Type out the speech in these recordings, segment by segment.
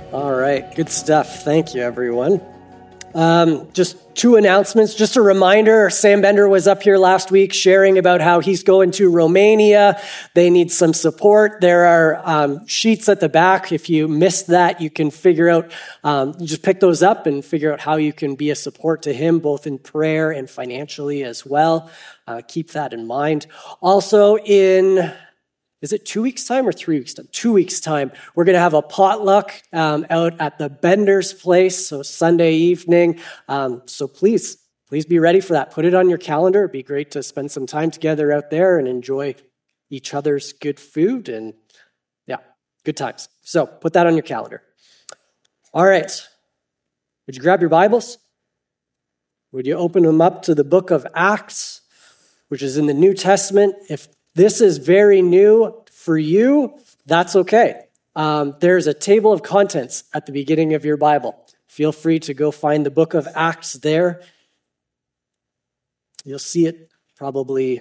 All right, good stuff. Thank you, everyone. Just two announcements. Just a reminder, Sam Bender was up here last week sharing about how he's going to Romania. They need some support. There are sheets at the back. If you missed that, you can figure out, you just pick those up and figure out how you can be a support to him, both in prayer and financially as well. Keep that in mind. Also is it 2 weeks' time or 3 weeks' time? 2 weeks' time, we're going to have a potluck out at the Bender's place, so Sunday evening. So please be ready for that. Put it on your calendar. It'd be great to spend some time together out there and enjoy each other's good food and, yeah, good times. So put that on your calendar. All right. Would you grab your Bibles? Would you open them up to the book of Acts, which is in the New Testament? If this is very new for you, that's okay. There's a table of contents at the beginning of your Bible. Feel free to go find the book of Acts there. You'll see it probably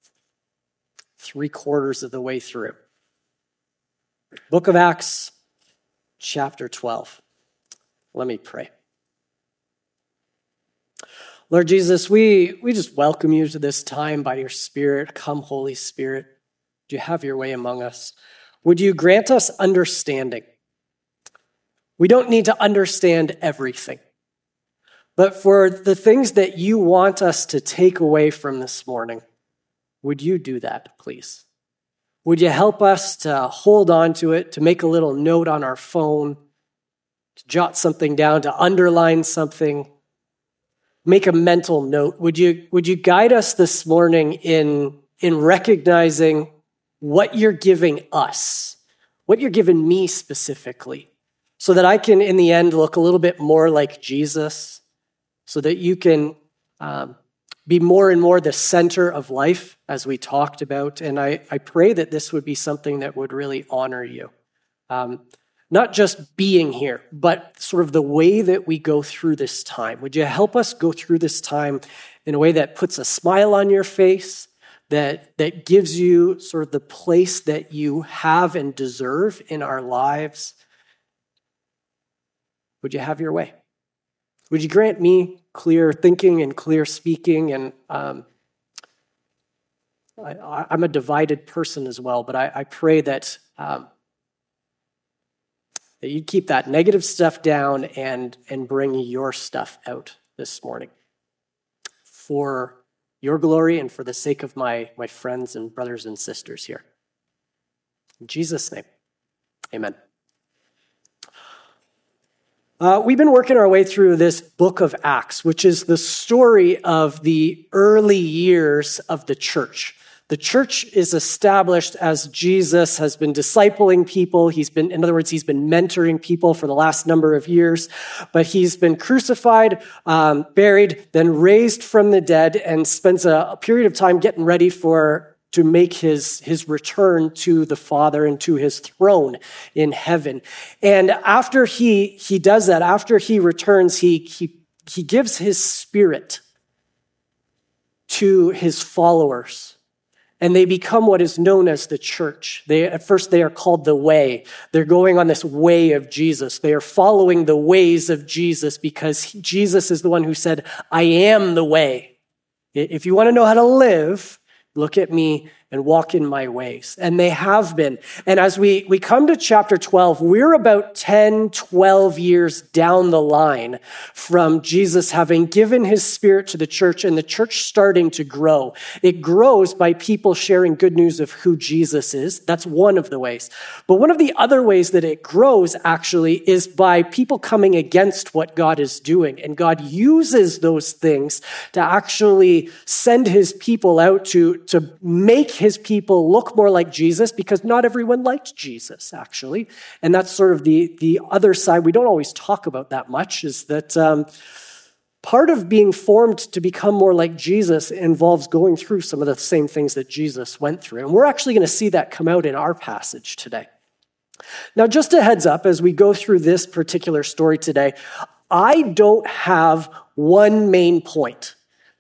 3/4 of the way through. Book of Acts, chapter 12. Let me pray. Lord Jesus, we just welcome you to this time by your Spirit. Come, Holy Spirit. Would you have your way among us? Would you grant us understanding? We don't need to understand everything. But for the things that you want us to take away from this morning, would you do that, please? Would you help us to hold on to it, to make a little note on our phone, to jot something down, to underline something? Make a mental note. Would you guide us this morning in recognizing what you're giving us, what you're giving me specifically, so that I can, in the end, look a little bit more like Jesus, so that you can be more and more the center of life, as we talked about. And I pray that this would be something that would really honor you. Not just being here, but sort of the way that we go through this time. Would you help us go through this time in a way that puts a smile on your face, that gives you sort of the place that you have and deserve in our lives? Would you have your way? Would you grant me clear thinking and clear speaking? And I'm a divided person as well, but I pray that that you'd keep that negative stuff down and bring your stuff out this morning for your glory and for the sake of my friends and brothers and sisters here. In Jesus' name, amen. We've been working our way through this book of Acts, which is the story of the early years of the church. The church is established as Jesus has been discipling people. He's been mentoring people for the last number of years, but he's been crucified, buried, then raised from the dead, and spends a period of time getting ready to make his return to the Father and to his throne in heaven. And after he does that, after he returns, he gives his Spirit to his followers. And they become what is known as the church. At first they are called the way. They're going on this way of Jesus. They are following the ways of Jesus because Jesus is the one who said, I am the way. If you want to know how to live, look at me and walk in my ways. And they have been. And as we come to chapter 12, we're about 10, 12 years down the line from Jesus having given his Spirit to the church and the church starting to grow. It grows by people sharing good news of who Jesus is. That's one of the ways. But one of the other ways that it grows actually is by people coming against what God is doing. And God uses those things to actually send his people out to make his people look more like Jesus, because not everyone liked Jesus, actually. And that's sort of the other side we don't always talk about that much, is that part of being formed to become more like Jesus involves going through some of the same things that Jesus went through. And we're actually going to see that come out in our passage today. Now, just a heads up, as we go through this particular story today, I don't have one main point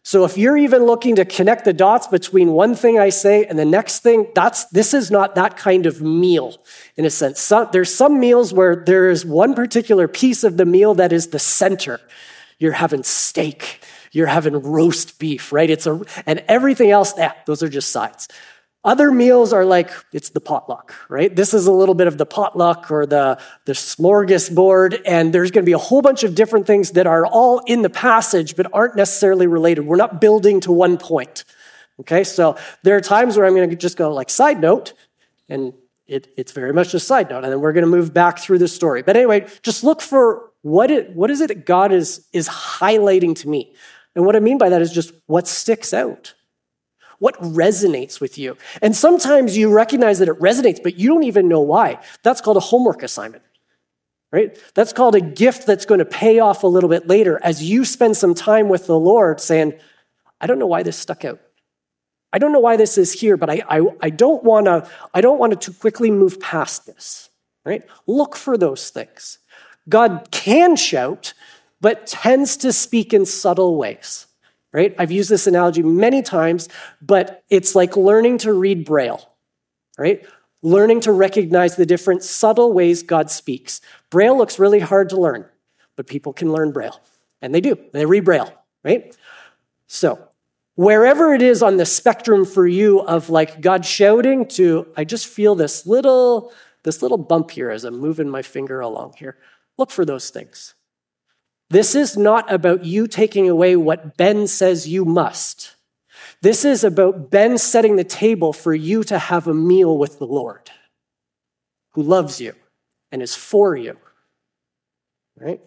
So if you're even looking to connect the dots between one thing I say and the next thing, this is not that kind of meal in a sense. There's some meals where there is one particular piece of the meal that is the center. You're having steak, you're having roast beef, right? And everything else, those are just sides. Other meals are like, it's the potluck, right? This is a little bit of the potluck or the smorgasbord, and there's going to be a whole bunch of different things that are all in the passage but aren't necessarily related. We're not building to one point, okay? So there are times where I'm going to just go like side note, and it's very much a side note, and then we're going to move back through the story. But anyway, just look for what is it that God is highlighting to me. And what I mean by that is just what sticks out. What resonates with you? And sometimes you recognize that it resonates, but you don't even know why. That's called a homework assignment, right? That's called a gift that's going to pay off a little bit later as you spend some time with the Lord saying, I don't know why this stuck out. I don't know why this is here, but I don't want to too quickly move past this, right? Look for those things. God can shout, but tends to speak in subtle ways. Right? I've used this analogy many times, but it's like learning to read Braille, right? Learning to recognize the different subtle ways God speaks. Braille looks really hard to learn, but people can learn Braille, and they do. They read Braille, right? So wherever it is on the spectrum for you of like God shouting to, I just feel this little bump here as I'm moving my finger along here. Look for those things. This is not about you taking away what Ben says you must. This is about Ben setting the table for you to have a meal with the Lord, who loves you and is for you, right?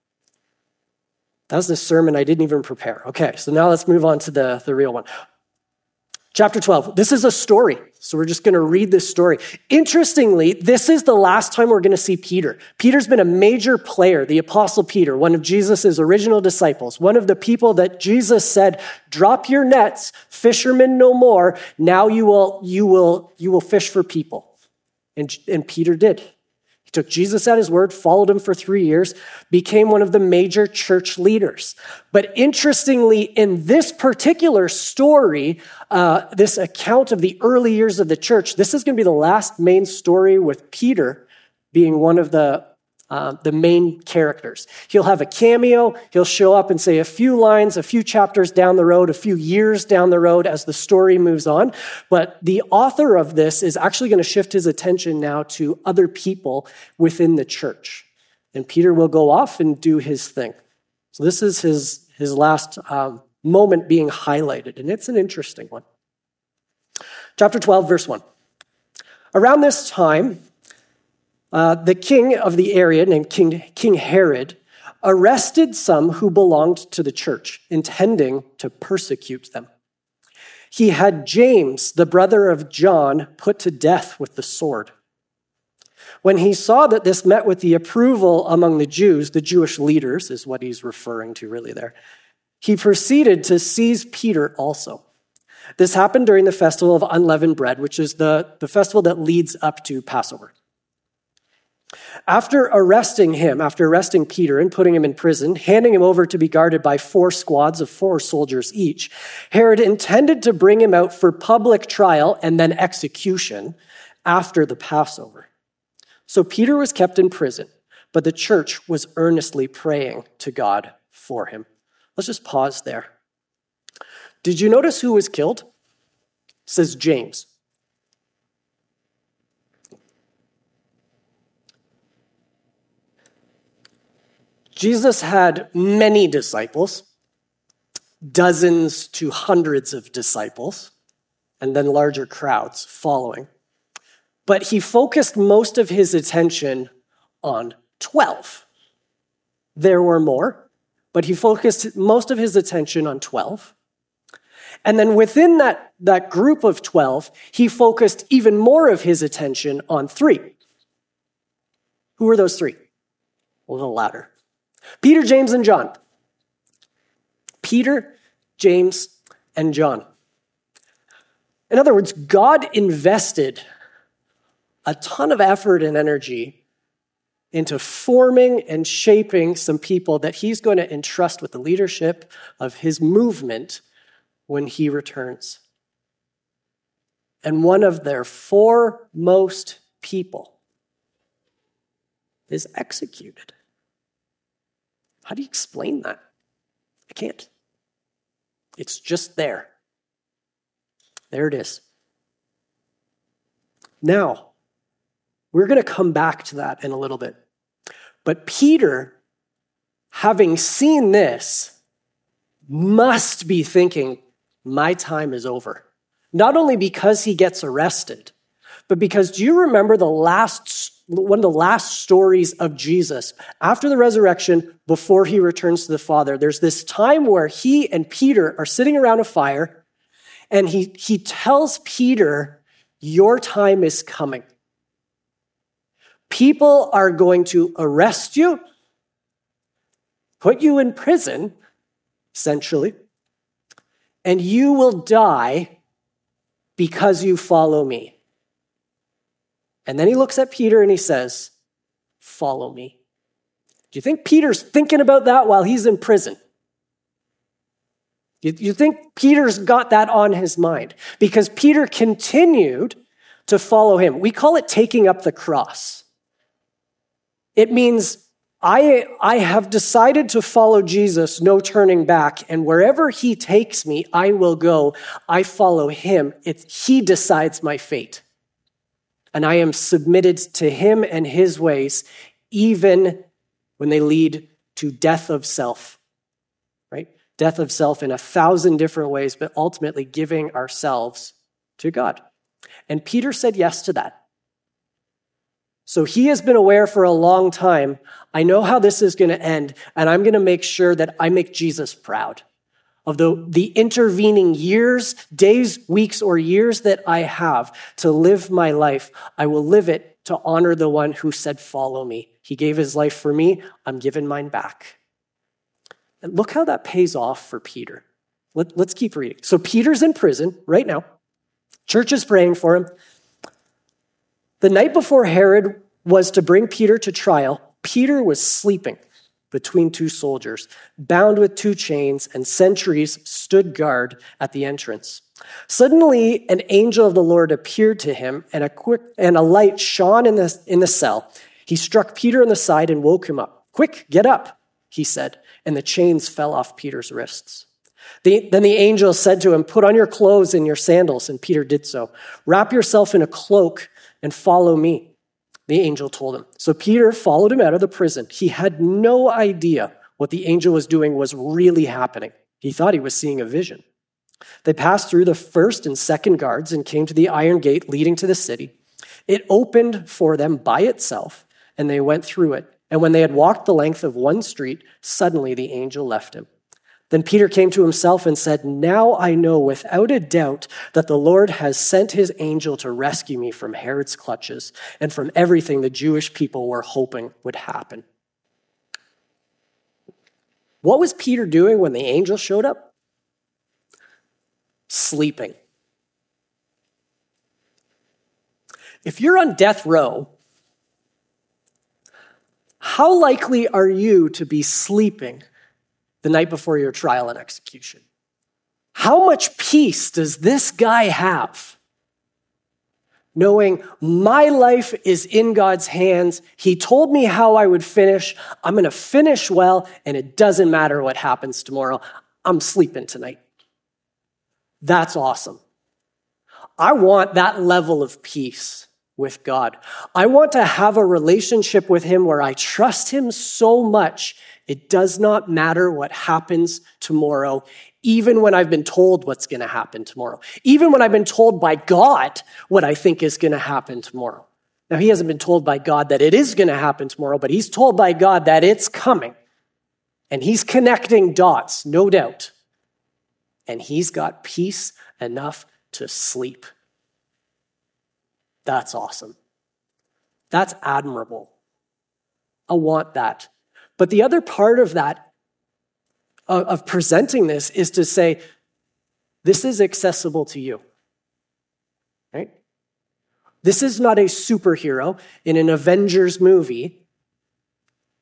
That was the sermon I didn't even prepare. Okay, so now let's move on to the real one. Chapter 12, this is a story. So we're just going to read this story. Interestingly, this is the last time we're going to see Peter. Peter's been a major player, the Apostle Peter, one of Jesus' original disciples, one of the people that Jesus said, drop your nets, fishermen no more. Now you will fish for people. And Peter did. He took Jesus at his word, followed him for 3 years, became one of the major church leaders. But interestingly, in this particular story, this account of the early years of the church, this is going to be the last main story with Peter being one of the main characters. He'll have a cameo. He'll show up and say a few lines, a few chapters down the road, a few years down the road as the story moves on. But the author of this is actually going to shift his attention now to other people within the church. And Peter will go off and do his thing. So this is his last moment being highlighted, and it's an interesting one. Chapter 12, verse 1. Around this time, the king of the area, named King Herod, arrested some who belonged to the church, intending to persecute them. He had James, the brother of John, put to death with the sword. When he saw that this met with the approval among the Jews, the Jewish leaders is what he's referring to really there, he proceeded to seize Peter also. This happened during the festival of unleavened bread, which is the festival that leads up to Passover. After arresting Peter and putting him in prison, handing him over to be guarded by 4 squads of 4 soldiers each, Herod intended to bring him out for public trial and then execution after the Passover. So Peter was kept in prison, but the church was earnestly praying to God for him. Let's just pause there. Did you notice who was killed? It says James. Jesus had many disciples, dozens to hundreds of disciples, and then larger crowds following. But he focused most of his attention on 12. There were more, but he focused most of his attention on 12. And then within that group of 12, he focused even more of his attention on 3. Who were those 3? Well, the latter. Peter, James, and John. Peter, James, and John. In other words, God invested a ton of effort and energy into forming and shaping some people that he's going to entrust with the leadership of his movement when he returns. And one of their foremost people is executed. How do you explain that? I can't. It's just there. There it is. Now, we're going to come back to that in a little bit. But Peter, having seen this, must be thinking, my time is over. Not only because he gets arrested, but because do you remember one of the last stories of Jesus after the resurrection, before he returns to the Father? There's this time where he and Peter are sitting around a fire, and he tells Peter, your time is coming. People are going to arrest you, put you in prison, essentially, and you will die because you follow me. And then he looks at Peter and he says, follow me. Do you think Peter's thinking about that while he's in prison? You think Peter's got that on his mind? Because Peter continued to follow him. We call it taking up the cross. It means I have decided to follow Jesus, no turning back, and wherever he takes me, I will go. I follow him. He decides my fate. And I am submitted to him and his ways, even when they lead to death of self, right? Death of self in 1,000 different ways, but ultimately giving ourselves to God. And Peter said yes to that. So he has been aware for a long time, I know how this is going to end, and I'm going to make sure that I make Jesus proud. Of the intervening years, days, weeks, or years that I have to live my life, I will live it to honor the one who said, follow me. He gave his life for me. I'm giving mine back. And look how that pays off for Peter. Let's keep reading. So Peter's in prison right now. Church is praying for him. The night before Herod was to bring Peter to trial, Peter was sleeping between two soldiers, bound with 2 chains, and sentries stood guard at the entrance. Suddenly, an angel of the Lord appeared to him, and a light shone in the cell. He struck Peter in the side and woke him up. Quick, get up, he said, and the chains fell off Peter's wrists. Then the angel said to him, put on your clothes and your sandals, and Peter did so. Wrap yourself in a cloak and follow me, the angel told him. So Peter followed him out of the prison. He had no idea what the angel was doing was really happening. He thought he was seeing a vision. They passed through the first and second guards and came to the iron gate leading to the city. It opened for them by itself, and they went through it. And when they had walked the length of one street, suddenly the angel left him. Then Peter came to himself and said, now I know without a doubt that the Lord has sent his angel to rescue me from Herod's clutches and from everything the Jewish people were hoping would happen. What was Peter doing when the angel showed up? Sleeping. If you're on death row, how likely are you to be sleeping the night before your trial and execution? How much peace does this guy have? Knowing my life is in God's hands. He told me how I would finish. I'm going to finish well, and it doesn't matter what happens tomorrow. I'm sleeping tonight. That's awesome. I want that level of peace with God. I want to have a relationship with him where I trust him so much it does not matter what happens tomorrow, even when I've been told what's going to happen tomorrow, even when I've been told by God what I think is going to happen tomorrow. Now, he hasn't been told by God that it is going to happen tomorrow, but he's told by God that it's coming. And he's connecting dots, no doubt. And he's got peace enough to sleep. That's awesome. That's admirable. I want that. But the other part of that, of presenting this, is to say, this is accessible to you. Right? This is not a superhero in an Avengers movie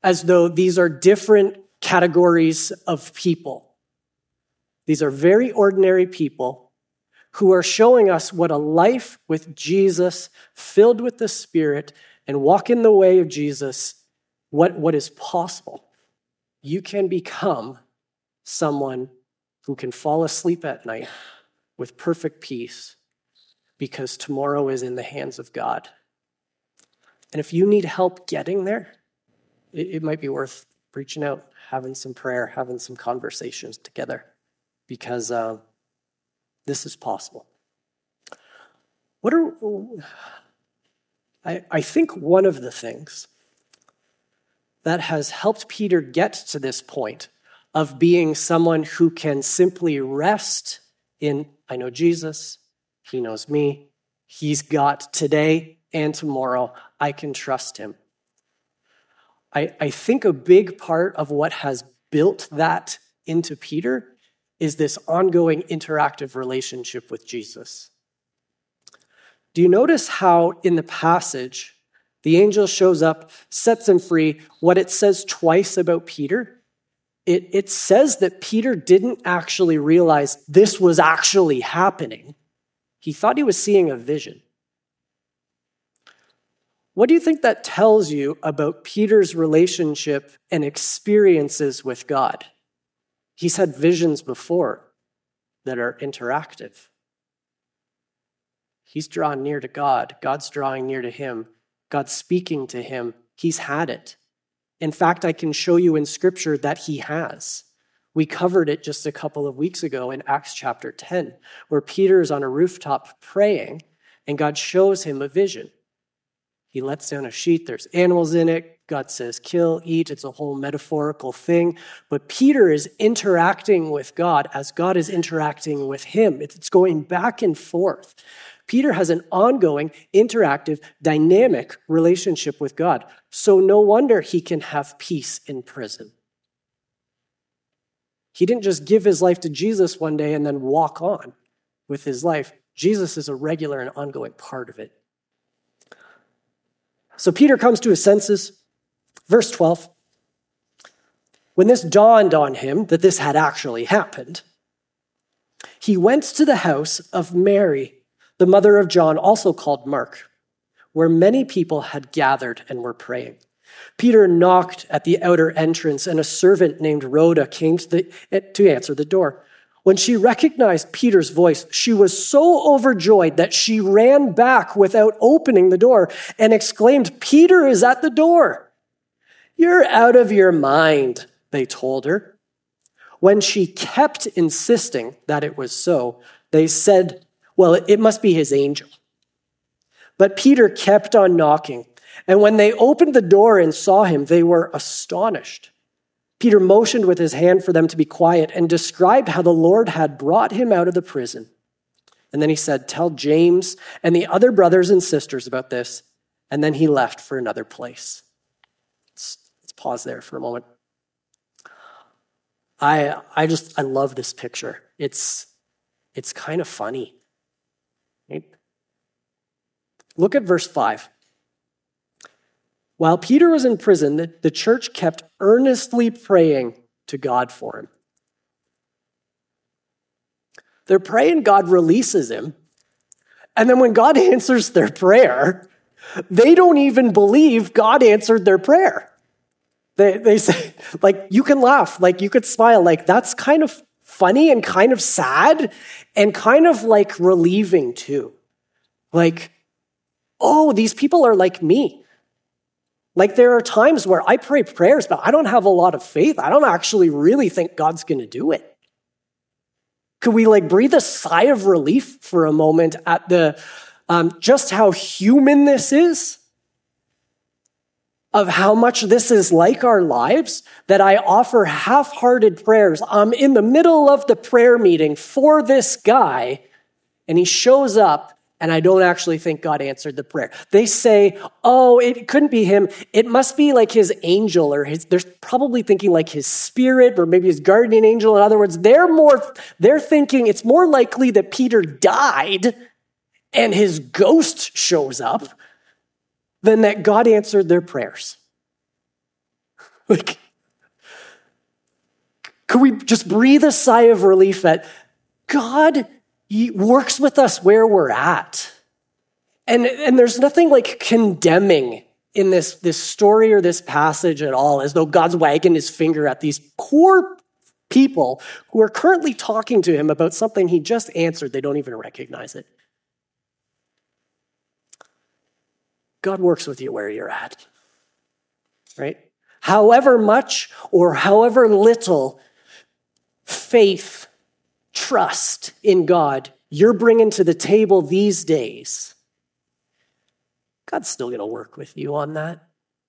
as though these are different categories of people. These are very ordinary people who are showing us what a life with Jesus, filled with the Spirit, and walk in the way of Jesus, what is possible. You can become someone who can fall asleep at night with perfect peace because tomorrow is in the hands of God. And if you need help getting there, it might be worth reaching out, having some prayer, having some conversations together, because this is possible. I think one of the things that has helped Peter get to this point of being someone who can simply rest in, I know Jesus, he knows me, he's got today and tomorrow, I can trust him. I think a big part of what has built that into Peter is this ongoing interactive relationship with Jesus. Do you notice how in the passage, the angel shows up, sets him free? What it says twice about Peter, it says that Peter didn't actually realize this was actually happening. He thought he was seeing a vision. What do you think that tells you about Peter's relationship and experiences with God? He's had visions before that are interactive. He's drawn near to God. God's drawing near to him. God's speaking to him. He's had it. In fact, I can show you in Scripture that he has. We covered it just a couple of weeks ago in Acts chapter 10, where Peter is on a rooftop praying, and God shows him a vision. He lets down a sheet. There's animals in it. God says, kill, eat. It's a whole metaphorical thing. But Peter is interacting with God as God is interacting with him. It's going back and forth. Peter has an ongoing, interactive, dynamic relationship with God. So no wonder he can have peace in prison. He didn't just give his life to Jesus one day and then walk on with his life. Jesus is a regular and ongoing part of it. So Peter comes to his senses. Verse 12. When this dawned on him that this had actually happened, he went to the house of Mary, the mother of John, also called Mark, where many people had gathered and were praying. Peter knocked at the outer entrance, and a servant named Rhoda came to answer the door. When she recognized Peter's voice, she was so overjoyed that she ran back without opening the door and exclaimed, "Peter is at the door." "You're out of your mind," they told her. When she kept insisting that it was so, they said, "Well, it must be his angel." But Peter kept on knocking, and when they opened the door and saw him, they were astonished. Peter motioned with his hand for them to be quiet and described how the Lord had brought him out of the prison. And then he said, "Tell James and the other brothers and sisters about this." And then he left for another place. Let's pause there for a moment. I love this picture. It's kind of funny. Right? Look at verse 5. While Peter was in prison, the church kept earnestly praying to God for him. They're praying, God releases him. And then when God answers their prayer, they don't even believe God answered their prayer. They say, like, you can laugh, like, you could smile, like, that's kind of funny and kind of sad and kind of like relieving too. Like, oh, these people are like me. Like, there are times where I pray prayers, but I don't have a lot of faith. I don't actually really think God's going to do it. Could we breathe a sigh of relief for a moment at the just how human this is? Of how much this is like our lives, that I offer half-hearted prayers. I'm in the middle of the prayer meeting for this guy, and he shows up, and I don't actually think God answered the prayer. They say, oh, it couldn't be him. It must be like his angel, or they're probably thinking like his spirit, or maybe his guardian angel. In other words, they're thinking it's more likely that Peter died and his ghost shows up than that God answered their prayers. Like, could we just breathe a sigh of relief that God works with us where we're at? And there's nothing like condemning in this story or this passage at all, as though God's wagging his finger at these poor people who are currently talking to him about something he just answered. They don't even recognize it. God works with you where you're at, right? However much or however little faith, trust in God you're bringing to the table these days, God's still going to work with you on that,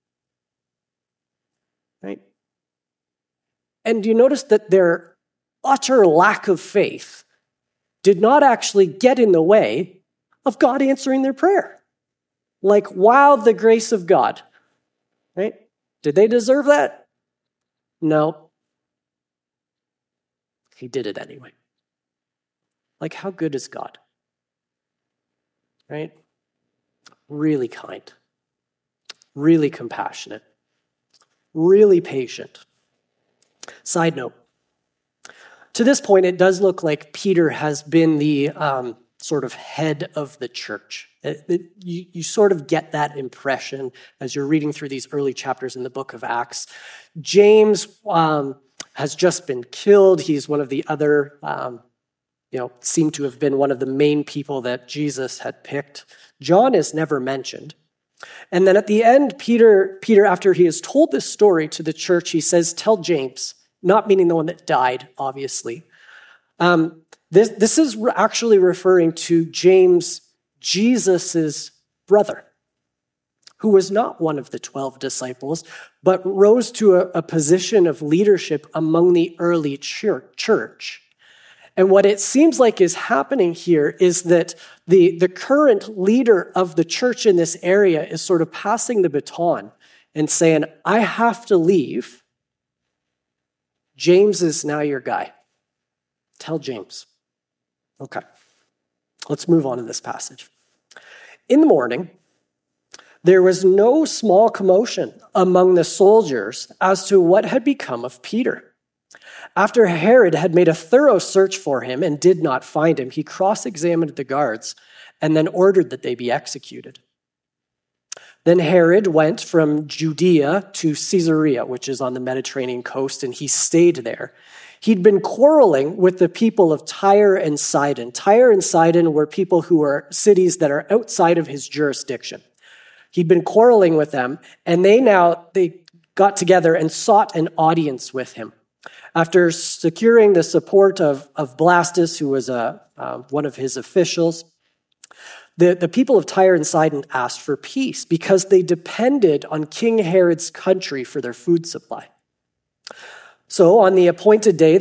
right? And you notice that their utter lack of faith did not actually get in the way of God answering their prayer. Like, wow, the grace of God, right? Did they deserve that? No. He did it anyway. Like, how good is God? Right? Really kind, really compassionate, really patient. Side note, to this point, it does look like Peter has been the sort of head of the church. You sort of get that impression as you're reading through these early chapters in the book of Acts. James has just been killed. He's one of the other, seemed to have been one of the main people that Jesus had picked. John is never mentioned. And then at the end, Peter, after he has told this story to the church, he says, tell James, not meaning the one that died, obviously. This is actually referring to James, Jesus's brother, who was not one of the 12 disciples, but rose to a position of leadership among the early church. And what it seems like is happening here is that the current leader of the church in this area is sort of passing the baton and saying, I have to leave. James is now your guy. Tell James. Okay, let's move on to this passage. In the morning, there was no small commotion among the soldiers as to what had become of Peter. After Herod had made a thorough search for him and did not find him, he cross-examined the guards and then ordered that they be executed. Then Herod went from Judea to Caesarea, which is on the Mediterranean coast, and he stayed there. He'd been quarreling with the people of Tyre and Sidon. Tyre and Sidon were people who were cities that are outside of his jurisdiction. He'd been quarreling with them, and they got together and sought an audience with him. After securing the support of Blastus, who was one of his officials, the people of Tyre and Sidon asked for peace because they depended on King Herod's country for their food supply. So on the appointed day,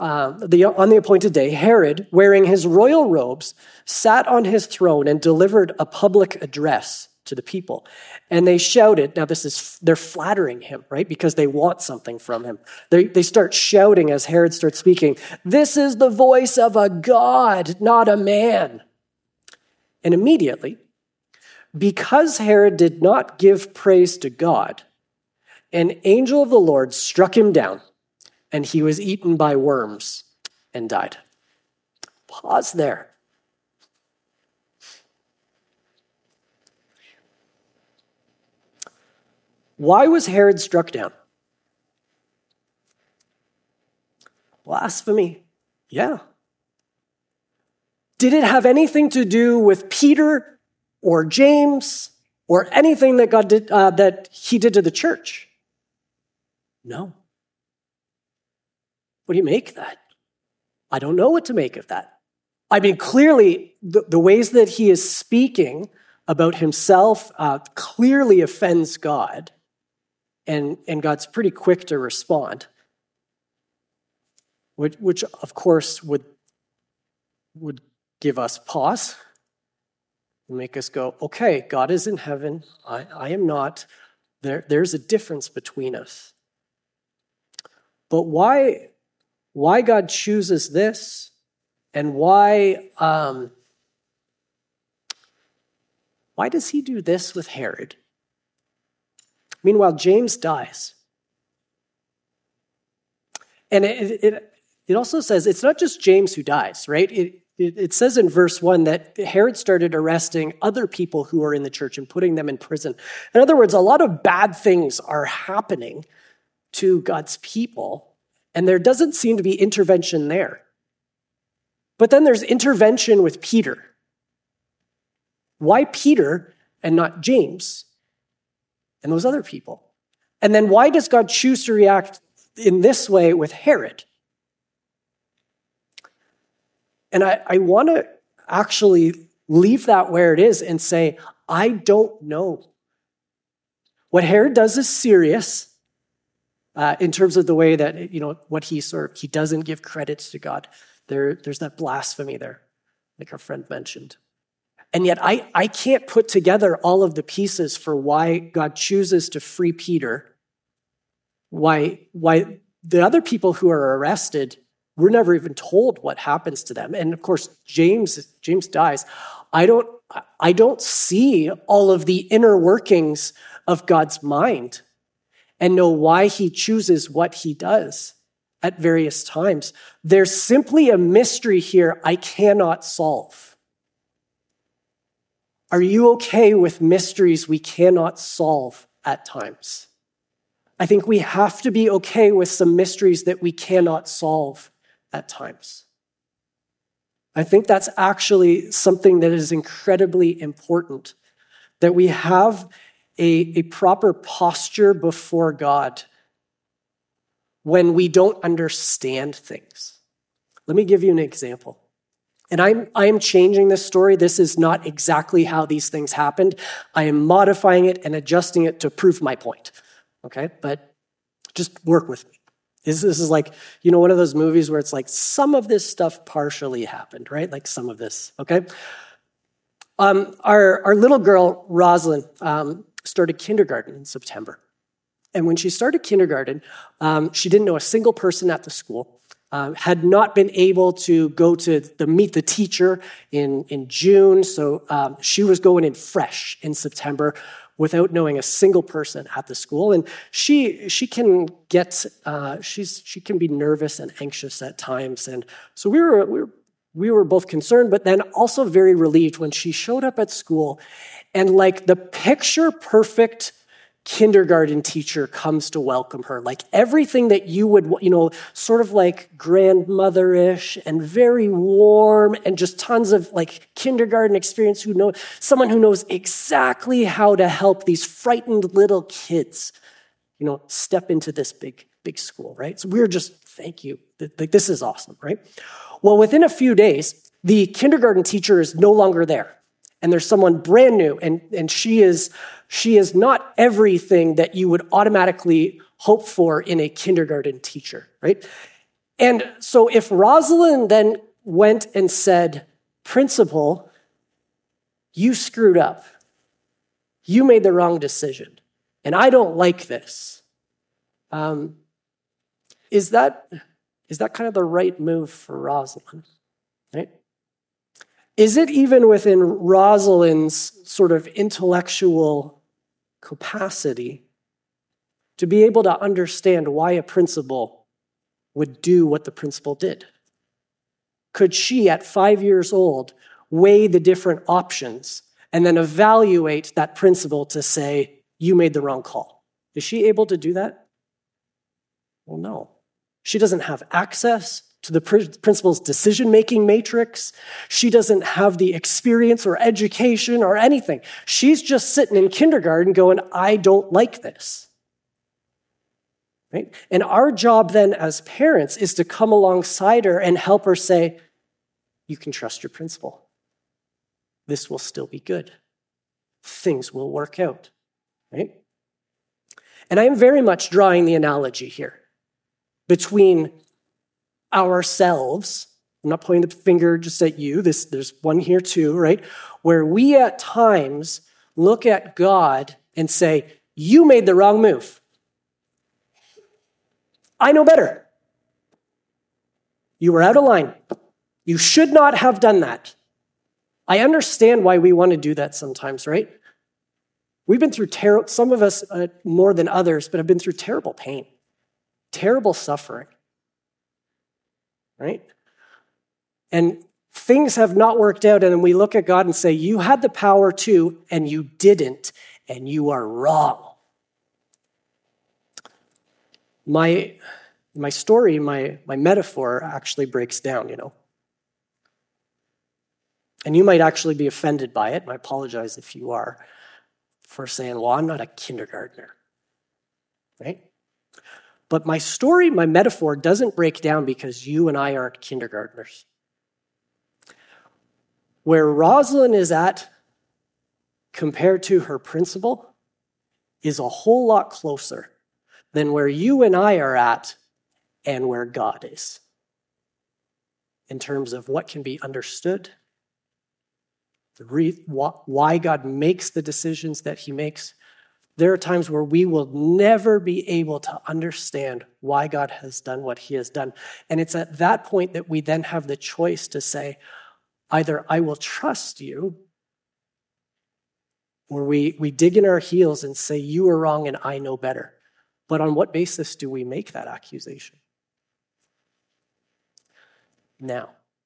Herod, wearing his royal robes, sat on his throne and delivered a public address to the people. And they shouted, now they're flattering him, right? Because they want something from him. They start shouting as Herod starts speaking, this is the voice of a God, not a man. And immediately, because Herod did not give praise to God, an angel of the Lord struck him down, and he was eaten by worms and died. Pause there. Why was Herod struck down? Blasphemy. Yeah. Did it have anything to do with Peter or James or anything that God did that he did to the church? No. What do you make of that? I don't know what to make of that. I mean, clearly, the ways that he is speaking about himself clearly offends God. And God's pretty quick to respond, which of course would give us pause and make us go, okay, God is in heaven, I am not. There's a difference between us. But why God chooses this, and why does he do this with Herod? Meanwhile, James dies. And it also says it's not just James who dies, right? It says in verse 1 that Herod started arresting other people who are in the church and putting them in prison. In other words, a lot of bad things are happening to God's people, and there doesn't seem to be intervention there. But then there's intervention with Peter. Why Peter and not James and those other people? And then why does God choose to react in this way with Herod? And I want to actually leave that where it is and say, I don't know. What Herod does is serious in terms of the way that, what he doesn't give credits to God. There's that blasphemy there, like our friend mentioned. And yet I can't put together all of the pieces for why God chooses to free Peter, why the other people who are arrested, we're never even told what happens to them. And of course, James dies. I don't see all of the inner workings of God's mind and know why he chooses what he does at various times. There's simply a mystery here I cannot solve. Are you okay with mysteries we cannot solve at times? I think we have to be okay with some mysteries that we cannot solve at times. I think that's actually something that is incredibly important, that we have a proper posture before God when we don't understand things. Let me give you an example. And I am changing this story. This is not exactly how these things happened. I am modifying it and adjusting it to prove my point. Okay? But just work with me. This is like, one of those movies where it's like some of this stuff partially happened, right? Like some of this, okay? Our little girl, Rosalind, started kindergarten in September. And when she started kindergarten, she didn't know a single person at the school, had not been able to go to meet the teacher in June. So she was going in fresh in September without knowing a single person at the school. And she can get, she can be nervous and anxious at times. And so we were both concerned, but then also very relieved when she showed up at school and like the picture perfect kindergarten teacher comes to welcome her. Like everything that you would, sort of like grandmother-ish and very warm and just tons of like kindergarten experience, someone who knows exactly how to help these frightened little kids, step into this big school, right? So we're just, thank you. Like this is awesome, right? Well, within a few days, the kindergarten teacher is no longer there. And there's someone brand new, and she is not everything that you would automatically hope for in a kindergarten teacher, right? And so if Rosalind then went and said, "Principal, you screwed up. You made the wrong decision, and I don't like this," is that kind of the right move for Rosalind, right? Is it even within Rosalind's sort of intellectual capacity to be able to understand why a principal would do what the principal did? Could she, at 5 years old, weigh the different options and then evaluate that principal to say, you made the wrong call? Is she able to do that? Well, no. She doesn't have access to the principal's decision-making matrix. She doesn't have the experience or education or anything. She's just sitting in kindergarten going, I don't like this. Right? And our job then as parents is to come alongside her and help her say, you can trust your principal. This will still be good. Things will work out. Right? And I am very much drawing the analogy here between ourselves. I'm not pointing the finger just at you. There's one here too, right? Where we at times look at God and say, you made the wrong move. I know better. You were out of line. You should not have done that. I understand why we want to do that sometimes, right? We've been through some of us more than others, but have been through terrible pain, terrible suffering. right? And things have not worked out, and then we look at God and say, you had the power to, and you didn't, and you are wrong. My story, my metaphor actually breaks down, And you might actually be offended by it, and I apologize if you are, for saying, well, I'm not a kindergartner, right? But my story, my metaphor, doesn't break down because you and I aren't kindergartners. Where Rosalind is at, compared to her principal, is a whole lot closer than where you and I are at and where God is. In terms of what can be understood, why God makes the decisions that he makes. There are times where we will never be able to understand why God has done what he has done. And it's at that point that we then have the choice to say, either I will trust you, or we dig in our heels and say, you are wrong and I know better. But on what basis do we make that accusation? Now,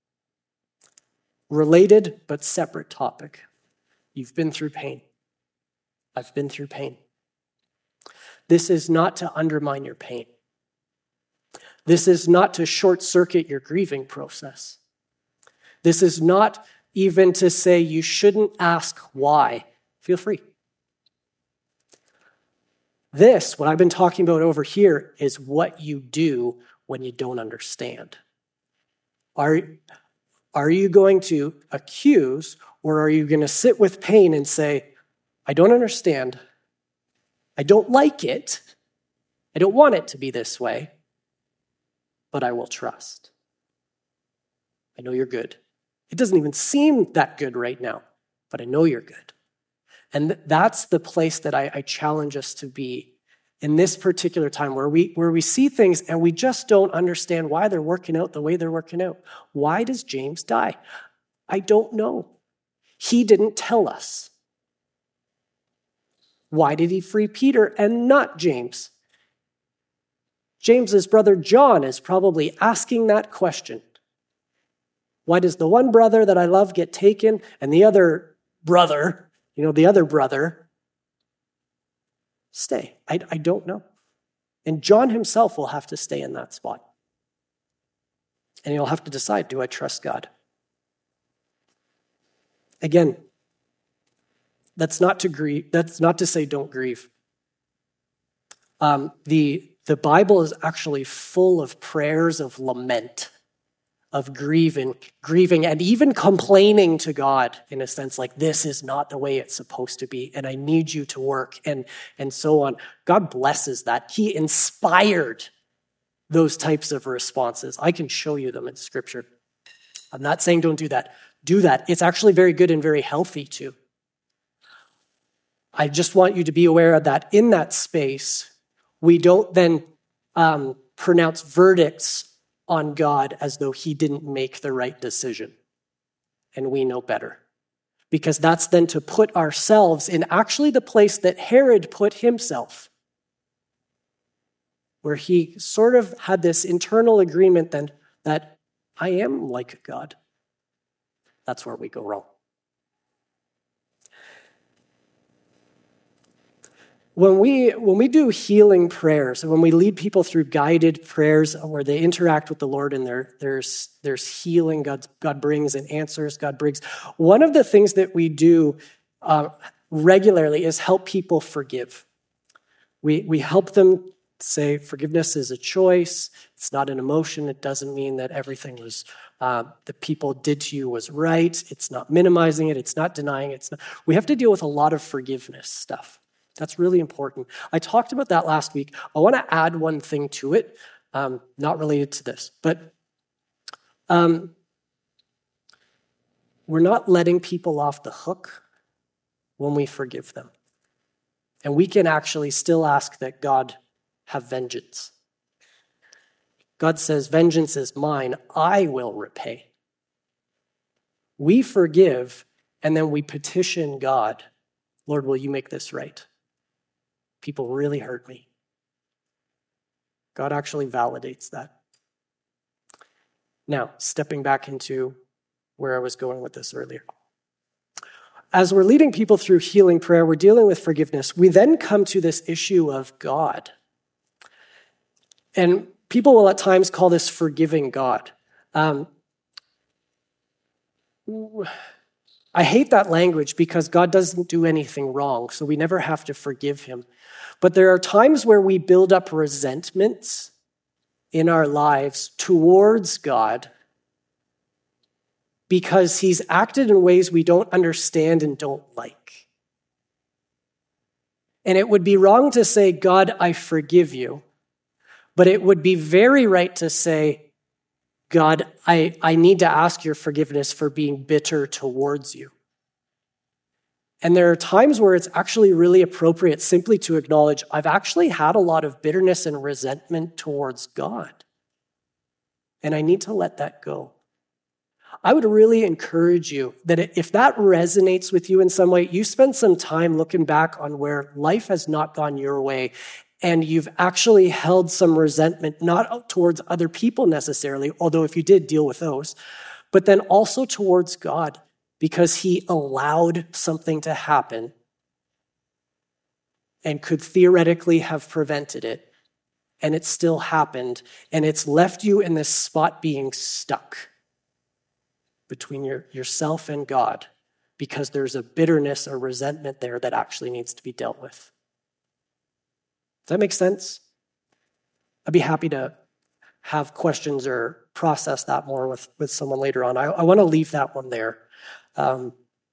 related but separate topic. You've been through pain. I've been through pain. This is not to undermine your pain. This is not to short circuit your grieving process. This is not even to say you shouldn't ask why. Feel free. This, what I've been talking about over here, is what you do when you don't understand. Are you going to accuse, or are you going to sit with pain and say, I don't understand, I don't like it, I don't want it to be this way, but I will trust. I know you're good. It doesn't even seem that good right now, but I know you're good. And that's the place that I challenge us to be in this particular time where we see things and we just don't understand why they're working out the way they're working out. Why does James die? I don't know. He didn't tell us. Why did he free Peter and not James? James's brother John is probably asking that question. Why does the one brother that I love get taken and the other brother, stay? I don't know. And John himself will have to stay in that spot. And he'll have to decide, do I trust God? Again, that's not to grieve. That's not to say don't grieve. The Bible is actually full of prayers of lament, of grieving, and even complaining to God in a sense, like this is not the way it's supposed to be, and I need you to work, and so on. God blesses that. He inspired those types of responses. I can show you them in Scripture. I'm not saying don't do that. Do that. It's actually very good and very healthy too. I just want you to be aware that in that space, we don't then pronounce verdicts on God as though he didn't make the right decision. And we know better. Because that's then to put ourselves in actually the place that Herod put himself, where he sort of had this internal agreement then that I am like God. That's where we go wrong. When we do healing prayers, and when we lead people through guided prayers where they interact with the Lord and there's healing God brings and answers God brings, one of the things that we do regularly is help people forgive. We help them say forgiveness is a choice. It's not an emotion. It doesn't mean that everything was that people did to you was right. It's not minimizing it. It's not denying it. We have to deal with a lot of forgiveness stuff. That's really important. I talked about that last week. I want to add one thing to it, not related to this, but we're not letting people off the hook when we forgive them. And we can actually still ask that God have vengeance. God says, vengeance is mine, I will repay. We forgive, and then we petition God, Lord, will you make this right? People really hurt me. God actually validates that. Now, stepping back into where I was going with this earlier. As we're leading people through healing prayer, we're dealing with forgiveness. We then come to this issue of God. And people will at times call this forgiving God. I hate that language because God doesn't do anything wrong, so we never have to forgive him. But there are times where we build up resentments in our lives towards God because he's acted in ways we don't understand and don't like. And it would be wrong to say, God, I forgive you. But it would be very right to say, God, I need to ask your forgiveness for being bitter towards you. And there are times where it's actually really appropriate simply to acknowledge, I've actually had a lot of bitterness and resentment towards God. And I need to let that go. I would really encourage you that if that resonates with you in some way, you spend some time looking back on where life has not gone your way and you've actually held some resentment, not towards other people necessarily, although if you did, deal with those, but then also towards God because he allowed something to happen and could theoretically have prevented it, and it still happened, and it's left you in this spot being stuck between yourself and God because there's a bitterness or resentment there that actually needs to be dealt with. Does that make sense? I'd be happy to have questions or process that more with someone later on. I want to leave that one there. But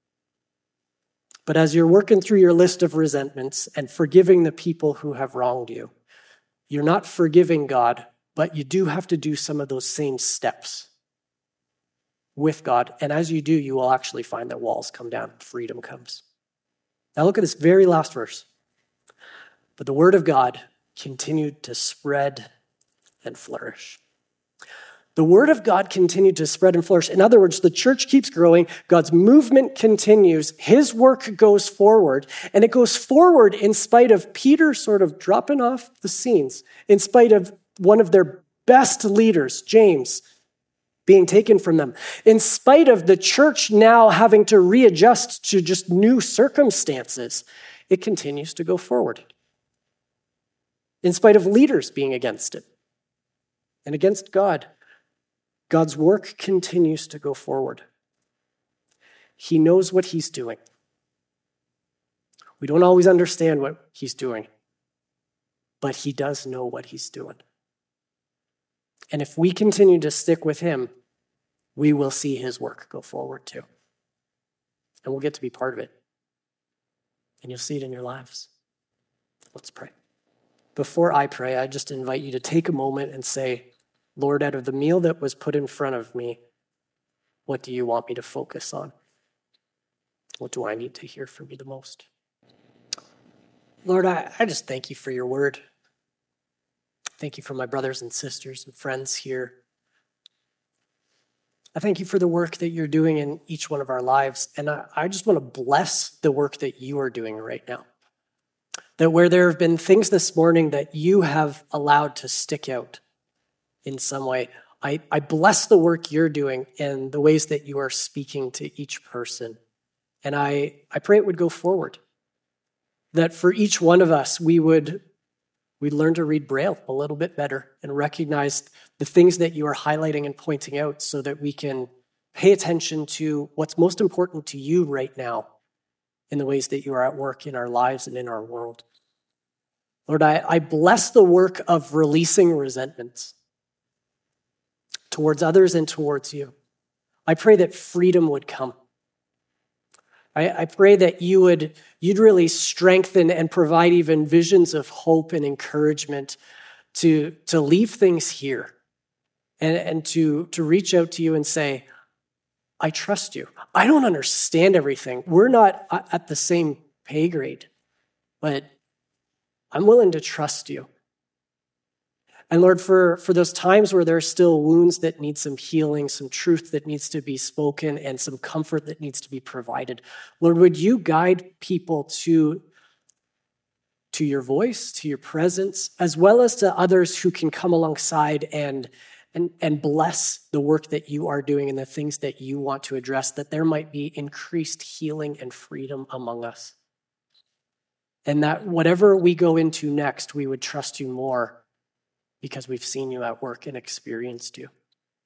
as you're working through your list of resentments and forgiving the people who have wronged you, you're not forgiving God, but you do have to do some of those same steps with God. And as you do, you will actually find that walls come down, freedom comes. Now look at this very last verse. But the word of God continued to spread and flourish. The word of God continued to spread and flourish. In other words, the church keeps growing. God's movement continues. His work goes forward. And it goes forward in spite of Peter sort of dropping off the scenes, in spite of one of their best leaders, James, being taken from them, in spite of the church now having to readjust to just new circumstances. It continues to go forward. In spite of leaders being against it and against God, God's work continues to go forward. He knows what he's doing. We don't always understand what he's doing, but he does know what he's doing. And if we continue to stick with him, we will see his work go forward too. And we'll get to be part of it. And you'll see it in your lives. Let's pray. Before I pray, I just invite you to take a moment and say, Lord, out of the meal that was put in front of me, what do you want me to focus on? What do I need to hear from you the most? Lord, I just thank you for your word. Thank you for my brothers and sisters and friends here. I thank you for the work that you're doing in each one of our lives. And I just want to bless the work that you are doing right now. That where there have been things this morning that you have allowed to stick out in some way, I bless the work you're doing and the ways that you are speaking to each person. And I pray it would go forward. That for each one of us, we'd learn to read Braille a little bit better and recognize the things that you are highlighting and pointing out so that we can pay attention to what's most important to you right now in the ways that you are at work in our lives and in our world. Lord, I bless the work of releasing resentments towards others and towards you. I pray that freedom would come. I pray that you'd really strengthen and provide even visions of hope and encouragement to leave things here and to reach out to you and say, I trust you. I don't understand everything. We're not at the same pay grade, but I'm willing to trust you. And Lord, for those times where there are still wounds that need some healing, some truth that needs to be spoken, and some comfort that needs to be provided, Lord, would you guide people to your voice, to your presence, as well as to others who can come alongside and and bless the work that you are doing and the things that you want to address, that there might be increased healing and freedom among us. And that whatever we go into next, we would trust you more because we've seen you at work and experienced you.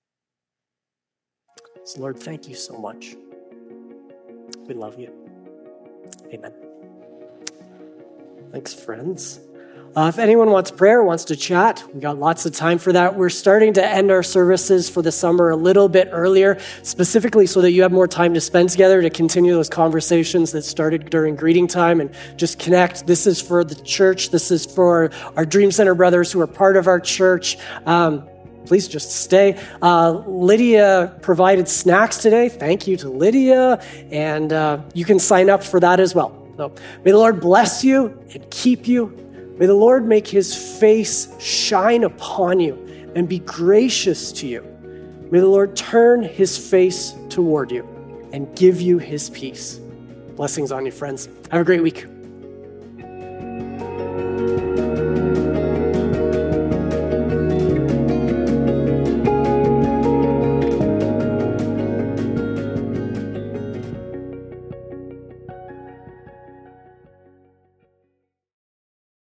So Lord, thank you so much. We love you. Amen. Thanks, friends. If anyone wants prayer, wants to chat, we got lots of time for that. We're starting to end our services for the summer a little bit earlier, specifically so that you have more time to spend together to continue those conversations that started during greeting time and just connect. This is for the church. This is for our Dream Center brothers who are part of our church. Please just stay. Lydia provided snacks today. Thank you to Lydia. And you can sign up for that as well. So may the Lord bless you and keep you. May the Lord make his face shine upon you and be gracious to you. May the Lord turn his face toward you and give you his peace. Blessings on you, friends. Have a great week.